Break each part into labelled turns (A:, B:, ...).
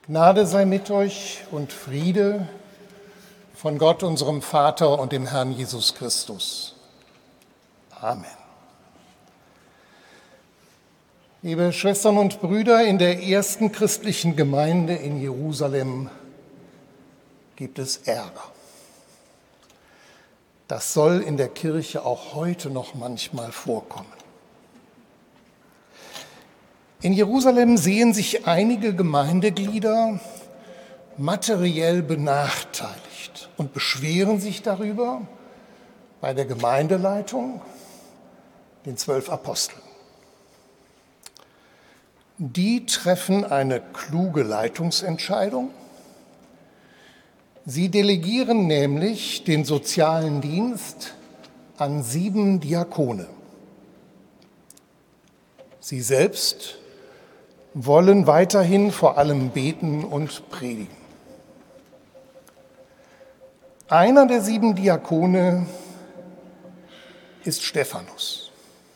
A: Gnade sei mit euch und Friede von Gott, unserem Vater und dem Herrn Jesus Christus. Amen. Liebe Schwestern und Brüder, in der ersten christlichen Gemeinde in Jerusalem gibt es Ärger. Das soll in der Kirche auch heute noch manchmal vorkommen. In Jerusalem sehen sich einige Gemeindeglieder materiell benachteiligt und beschweren sich darüber bei der Gemeindeleitung, den 12 Aposteln. Die treffen eine kluge Leitungsentscheidung. Sie delegieren nämlich den sozialen Dienst an 7 Diakone. Sie selbst wollen weiterhin vor allem beten und predigen. Einer der 7 Diakone ist Stephanus.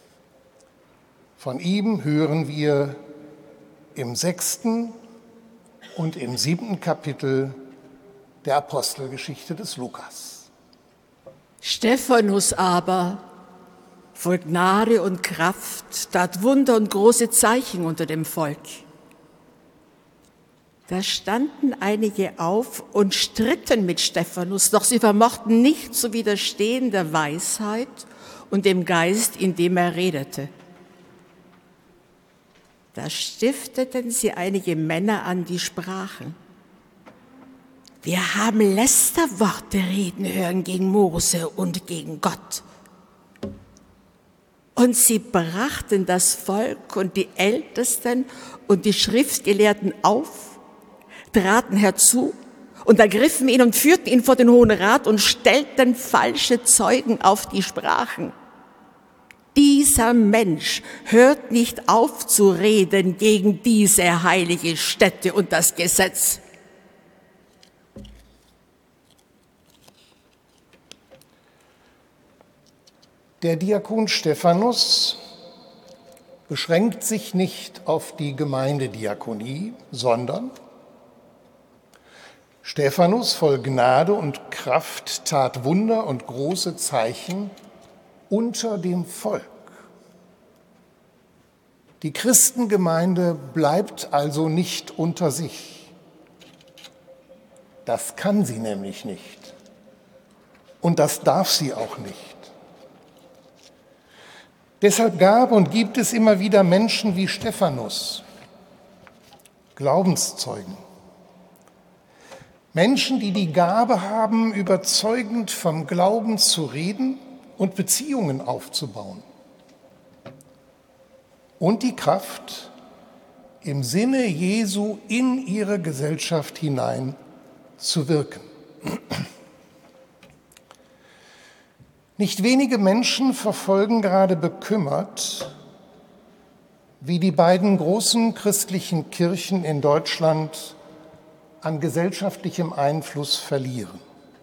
A: Von ihm hören wir im 6. und im 7. Kapitel der Apostelgeschichte des Lukas.
B: Stephanus aber, voll Gnade und Kraft, tat Wunder und große Zeichen unter dem Volk. Da standen einige auf und stritten mit Stephanus, doch sie vermochten nicht zu widerstehen der Weisheit und dem Geist, in dem er redete. Da stifteten sie einige Männer an, die sprachen: Wir haben Lästerworte reden hören gegen Mose und gegen Gott. Und sie brachten das Volk und die Ältesten und die Schriftgelehrten auf, traten herzu und ergriffen ihn und führten ihn vor den Hohen Rat und stellten falsche Zeugen auf, die sprachen: Dieser Mensch hört nicht auf zu reden gegen diese heilige Stätte und das Gesetz.
A: Der Diakon Stephanus beschränkt sich nicht auf die Gemeindediakonie, sondern Stephanus, voll Gnade und Kraft, tat Wunder und große Zeichen unter dem Volk. Die Christengemeinde bleibt also nicht unter sich. Das kann sie nämlich nicht. Und das darf sie auch nicht. Deshalb gab und gibt es immer wieder Menschen wie Stephanus, Glaubenszeugen. Menschen, die die Gabe haben, überzeugend vom Glauben zu reden und Beziehungen aufzubauen. Und die Kraft, im Sinne Jesu in ihre Gesellschaft hinein zu wirken. Nicht wenige Menschen verfolgen gerade bekümmert, wie die beiden großen christlichen Kirchen in Deutschland an gesellschaftlichem Einfluss verlieren.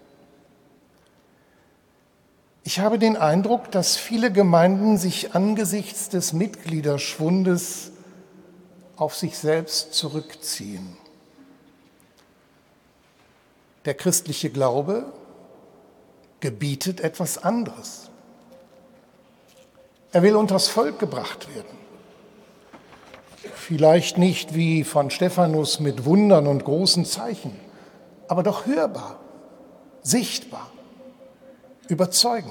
A: Ich habe den Eindruck, dass viele Gemeinden sich angesichts des Mitgliederschwundes auf sich selbst zurückziehen. Der christliche Glaube gebietet etwas anderes. Er will unters Volk gebracht werden. Vielleicht nicht wie von Stephanus mit Wundern und großen Zeichen, aber doch hörbar, sichtbar, überzeugend.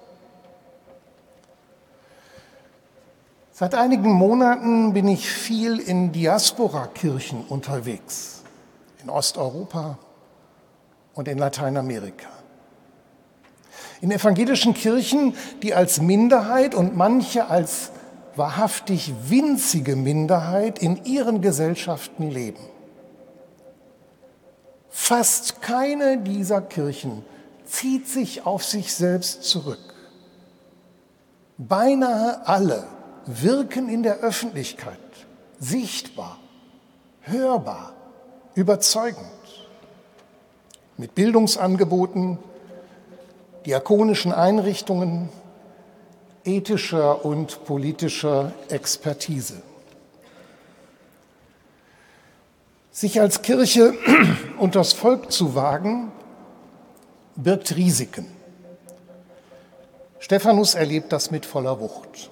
A: Seit einigen Monaten bin ich viel in Diaspora-Kirchen unterwegs, in Osteuropa und in Lateinamerika. In evangelischen Kirchen, die als Minderheit und manche als wahrhaftig winzige Minderheit in ihren Gesellschaften leben. Fast keine dieser Kirchen zieht sich auf sich selbst zurück. Beinahe alle wirken in der Öffentlichkeit, sichtbar, hörbar, überzeugend, mit Bildungsangeboten, diakonischen Einrichtungen, ethischer und politischer Expertise. Sich als Kirche unters Volk zu wagen, birgt Risiken. Stephanus erlebt das mit voller Wucht.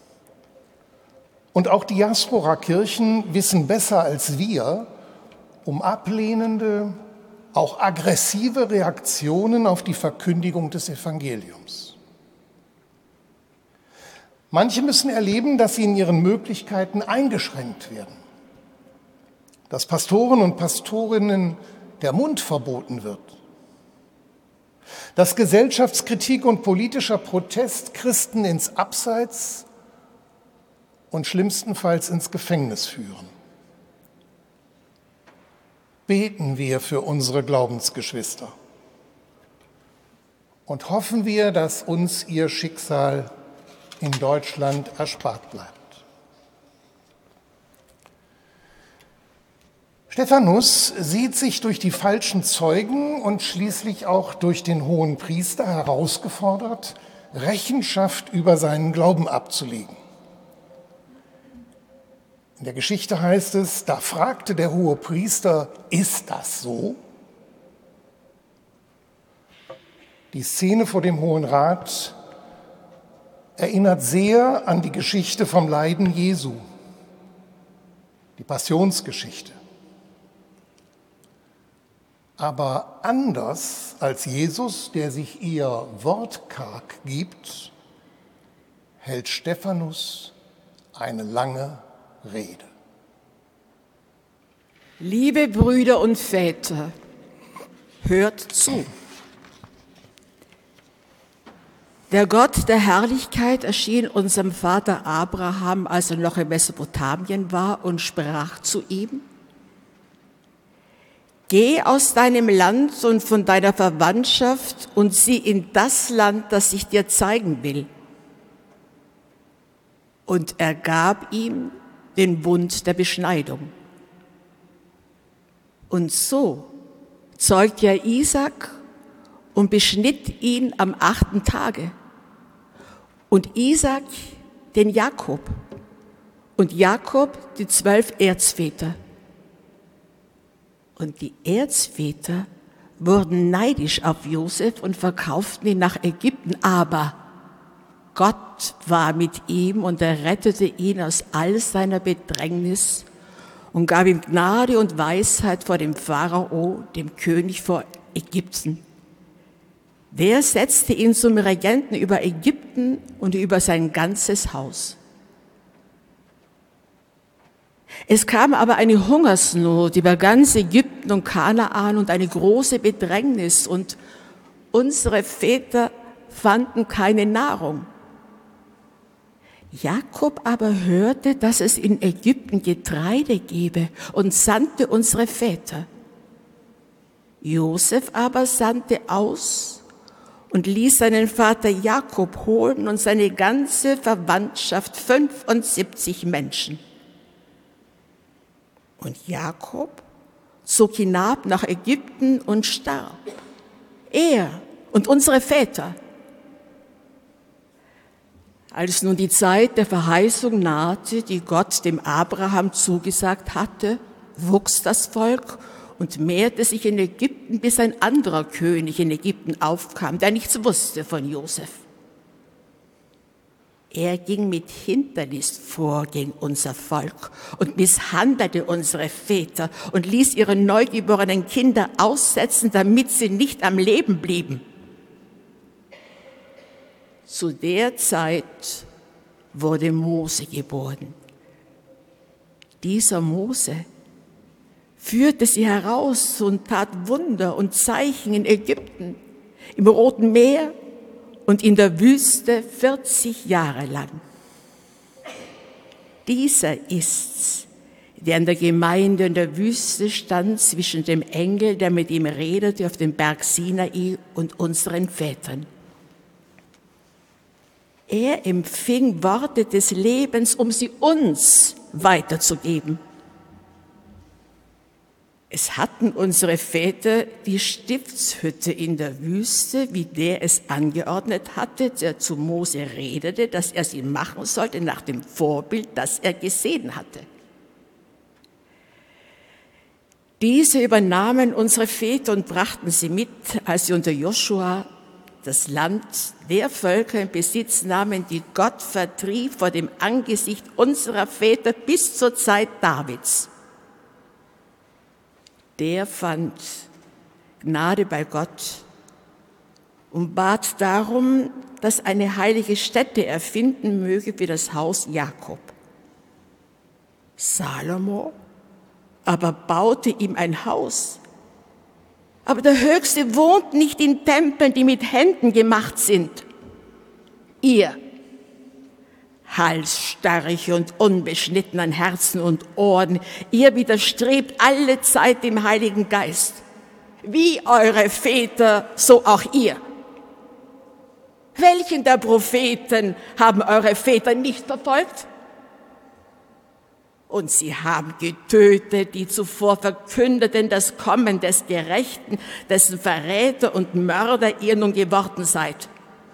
A: Und auch Diaspora-Kirchen wissen besser als wir um ablehnende, auch aggressive Reaktionen auf die Verkündigung des Evangeliums. Manche müssen erleben, dass sie in ihren Möglichkeiten eingeschränkt werden, dass Pastoren und Pastorinnen der Mund verboten wird, dass Gesellschaftskritik und politischer Protest Christen ins Abseits und schlimmstenfalls ins Gefängnis führen. Beten wir für unsere Glaubensgeschwister und hoffen wir, dass uns ihr Schicksal in Deutschland erspart bleibt. Stephanus sieht sich durch die falschen Zeugen und schließlich auch durch den Hohenpriester herausgefordert, Rechenschaft über seinen Glauben abzulegen. In der Geschichte heißt es, da fragte der Hohepriester, ist das so? Die Szene vor dem Hohen Rat erinnert sehr an die Geschichte vom Leiden Jesu, die Passionsgeschichte. Aber anders als Jesus, der sich eher wortkarg gibt, hält Stephanus eine lange Rede.
B: Liebe Brüder und Väter, hört zu. Der Gott der Herrlichkeit erschien unserem Vater Abraham, als er noch in Mesopotamien war, und sprach zu ihm: Geh aus deinem Land und von deiner Verwandtschaft und sieh in das Land, das ich dir zeigen will. Und er gab ihm den Bund der Beschneidung. Und so zeugte er Isaak und beschnitt ihn am 8. Tage. Und Isaak den Jakob und Jakob die 12 Erzväter. Und die Erzväter wurden neidisch auf Josef und verkauften ihn nach Ägypten, aber Gott war mit ihm und er rettete ihn aus all seiner Bedrängnis und gab ihm Gnade und Weisheit vor dem Pharao, dem König vor Ägypten. Der setzte ihn zum Regenten über Ägypten und über sein ganzes Haus. Es kam aber eine Hungersnot über ganz Ägypten und Kanaan und eine große Bedrängnis, und unsere Väter fanden keine Nahrung. Jakob aber hörte, dass es in Ägypten Getreide gebe, und sandte unsere Väter. Josef aber sandte aus und ließ seinen Vater Jakob holen und seine ganze Verwandtschaft, 75 Menschen. Und Jakob zog hinab nach Ägypten und starb, er und unsere Väter. Als nun die Zeit der Verheißung nahte, die Gott dem Abraham zugesagt hatte, wuchs das Volk und mehrte sich in Ägypten, bis ein anderer König in Ägypten aufkam, der nichts wusste von Josef. Er ging mit Hinterlist vor gegen unser Volk und misshandelte unsere Väter und ließ ihre neugeborenen Kinder aussetzen, damit sie nicht am Leben blieben. Zu der Zeit wurde Mose geboren. Dieser Mose führte sie heraus und tat Wunder und Zeichen in Ägypten, im Roten Meer und in der Wüste 40 Jahre lang. Dieser ist's, der in der Gemeinde in der Wüste stand zwischen dem Engel, der mit ihm redete auf dem Berg Sinai, und unseren Vätern. Er empfing Worte des Lebens, um sie uns weiterzugeben. Es hatten unsere Väter die Stiftshütte in der Wüste, wie der es angeordnet hatte, der zu Mose redete, dass er sie machen sollte nach dem Vorbild, das er gesehen hatte. Diese übernahmen unsere Väter und brachten sie mit, als sie unter Joschua das Land der Völker in Besitz nahmen, die Gott vertrieb vor dem Angesicht unserer Väter bis zur Zeit Davids. Der fand Gnade bei Gott und bat darum, dass eine heilige Stätte erfinden möge für das Haus Jakob. Salomo aber baute ihm ein Haus. Aber der Höchste wohnt nicht in Tempeln, die mit Händen gemacht sind. Ihr, halsstarrig und unbeschnitten an Herzen und Ohren, ihr widerstrebt alle Zeit dem Heiligen Geist. Wie eure Väter, so auch ihr. Welchen der Propheten haben eure Väter nicht verfolgt? Und sie haben getötet, die zuvor verkündeten das Kommen des Gerechten, dessen Verräter und Mörder ihr nun geworden seid.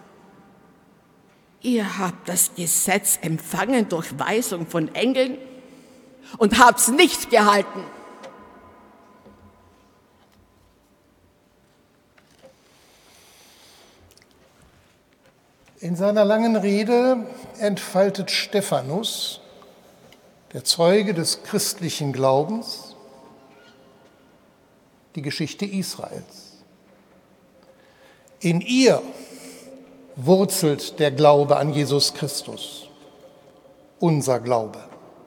B: Ihr habt das Gesetz empfangen durch Weisung von Engeln und habt's nicht gehalten.
A: In seiner langen Rede entfaltet Stephanus, der Zeuge des christlichen Glaubens, die Geschichte Israels. In ihr wurzelt der Glaube an Jesus Christus, unser Glaube.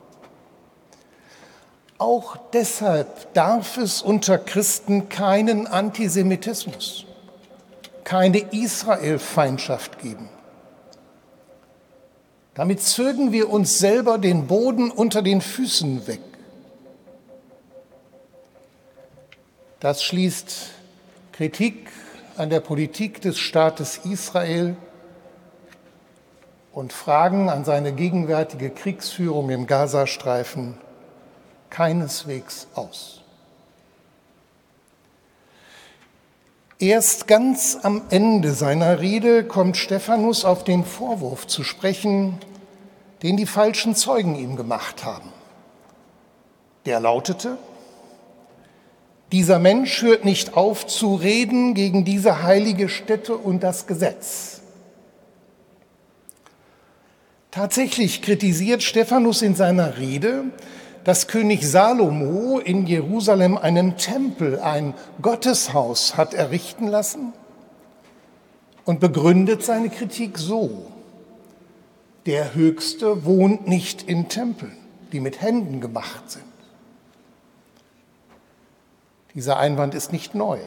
A: Auch deshalb darf es unter Christen keinen Antisemitismus, keine Israelfeindschaft geben. Damit zögen wir uns selber den Boden unter den Füßen weg. Das schließt Kritik an der Politik des Staates Israel und Fragen an seine gegenwärtige Kriegsführung im Gazastreifen keineswegs aus. Erst ganz am Ende seiner Rede kommt Stephanus auf den Vorwurf zu sprechen, den die falschen Zeugen ihm gemacht haben. Der lautete: Dieser Mensch hört nicht auf zu reden gegen diese heilige Stätte und das Gesetz. Tatsächlich kritisiert Stephanus in seiner Rede, dass König Salomo in Jerusalem einen Tempel, ein Gotteshaus hat errichten lassen und begründet seine Kritik so: Der Höchste wohnt nicht in Tempeln, die mit Händen gemacht sind. Dieser Einwand ist nicht neu.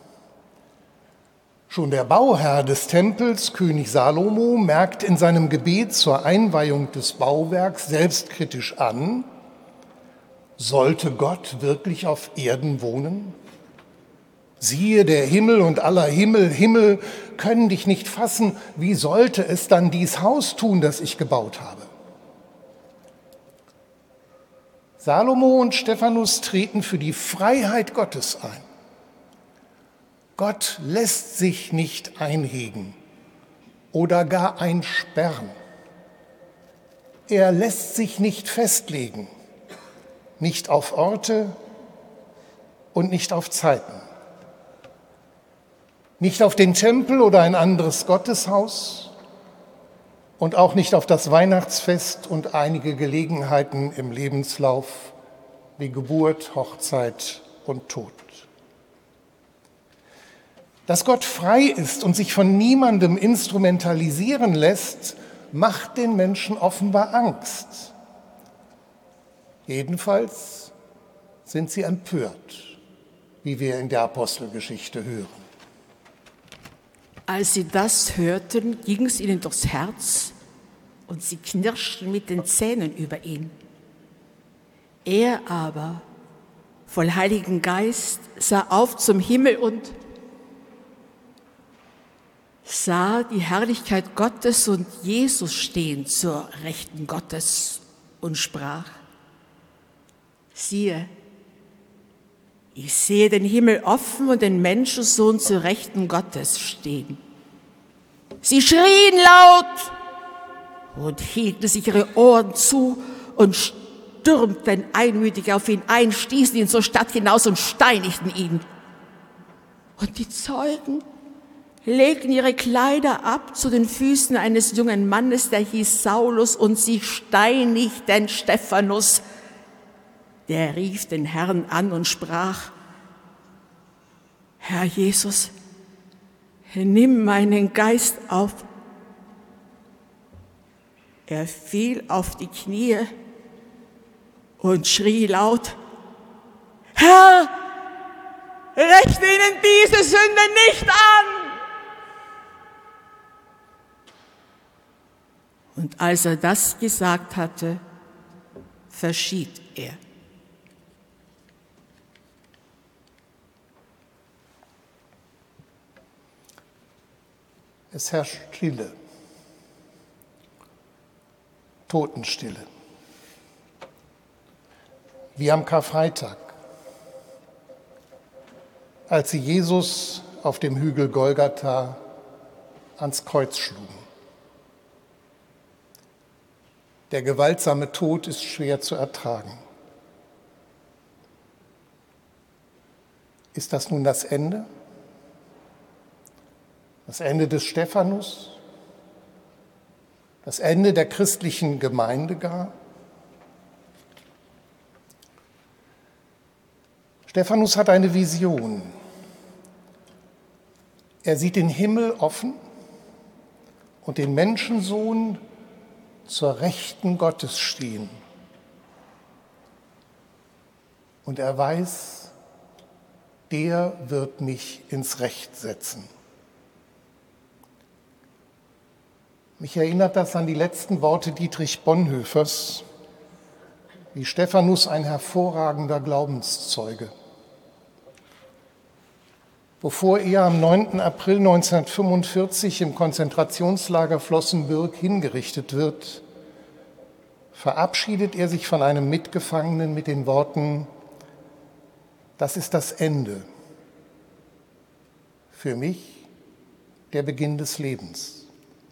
A: Schon der Bauherr des Tempels, König Salomo, merkt in seinem Gebet zur Einweihung des Bauwerks selbstkritisch an: Sollte Gott wirklich auf Erden wohnen? Siehe, der Himmel und aller Himmel können dich nicht fassen. Wie sollte es dann dies Haus tun, das ich gebaut habe? Salomo und Stephanus treten für die Freiheit Gottes ein. Gott lässt sich nicht einhegen oder gar einsperren. Er lässt sich nicht festlegen, nicht auf Orte und nicht auf Zeiten. Nicht auf den Tempel oder ein anderes Gotteshaus und auch nicht auf das Weihnachtsfest und einige Gelegenheiten im Lebenslauf wie Geburt, Hochzeit und Tod. Dass Gott frei ist und sich von niemandem instrumentalisieren lässt, macht den Menschen offenbar Angst. Jedenfalls sind sie empört, wie wir in der Apostelgeschichte hören.
B: Als sie das hörten, ging es ihnen durchs Herz und sie knirschten mit den Zähnen über ihn. Er aber, voll Heiligen Geist, sah auf zum Himmel und sah die Herrlichkeit Gottes und Jesus stehen zur Rechten Gottes und sprach: Siehe, ich sehe den Himmel offen und den Menschensohn zur Rechten Gottes stehen. Sie schrien laut und hielten sich ihre Ohren zu und stürmten einmütig auf ihn ein, stießen ihn zur Stadt hinaus und steinigten ihn. Und die Zeugen legten ihre Kleider ab zu den Füßen eines jungen Mannes, der hieß Saulus, und sie steinigten Stephanus. Der rief den Herrn an und sprach: Herr Jesus, nimm meinen Geist auf. Er fiel auf die Knie und schrie laut: Herr, rechne ihnen diese Sünde nicht an! Und als er das gesagt hatte, verschied er.
A: Es herrscht Stille, Totenstille, wie am Karfreitag, als sie Jesus auf dem Hügel Golgatha ans Kreuz schlugen. Der gewaltsame Tod ist schwer zu ertragen. Ist das nun das Ende? Das Ende des Stephanus? Das Ende der christlichen Gemeinde gar? Stephanus hat eine Vision. Er sieht den Himmel offen und den Menschensohn zur Rechten Gottes stehen. Und er weiß, der wird mich ins Recht setzen. Mich erinnert das an die letzten Worte Dietrich Bonhoeffers, wie Stephanus ein hervorragender Glaubenszeuge. Bevor er am 9. April 1945 im Konzentrationslager Flossenbürg hingerichtet wird, verabschiedet er sich von einem Mitgefangenen mit den Worten: Das ist das Ende. Für mich der Beginn des Lebens.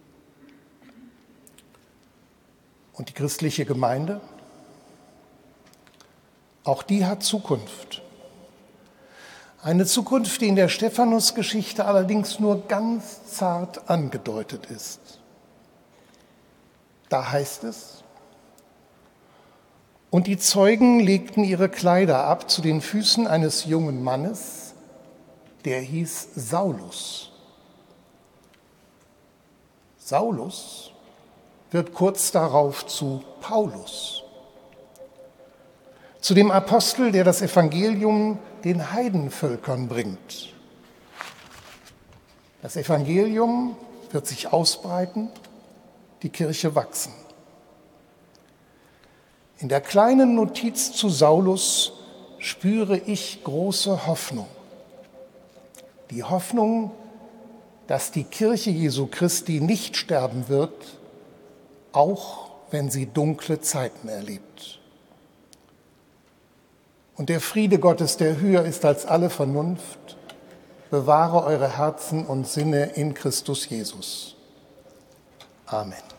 A: Und die christliche Gemeinde? Auch die hat Zukunft. Eine Zukunft, die in der Stephanus-Geschichte allerdings nur ganz zart angedeutet ist. Da heißt es: Und die Zeugen legten ihre Kleider ab zu den Füßen eines jungen Mannes, der hieß Saulus. Saulus wird kurz darauf zu Paulus, zu dem Apostel, der das Evangelium den Heidenvölkern bringt. Das Evangelium wird sich ausbreiten, die Kirche wachsen. In der kleinen Notiz zu Saulus spüre ich große Hoffnung. Die Hoffnung, dass die Kirche Jesu Christi nicht sterben wird, auch wenn sie dunkle Zeiten erlebt. Und der Friede Gottes, der höher ist als alle Vernunft, bewahre eure Herzen und Sinne in Christus Jesus. Amen.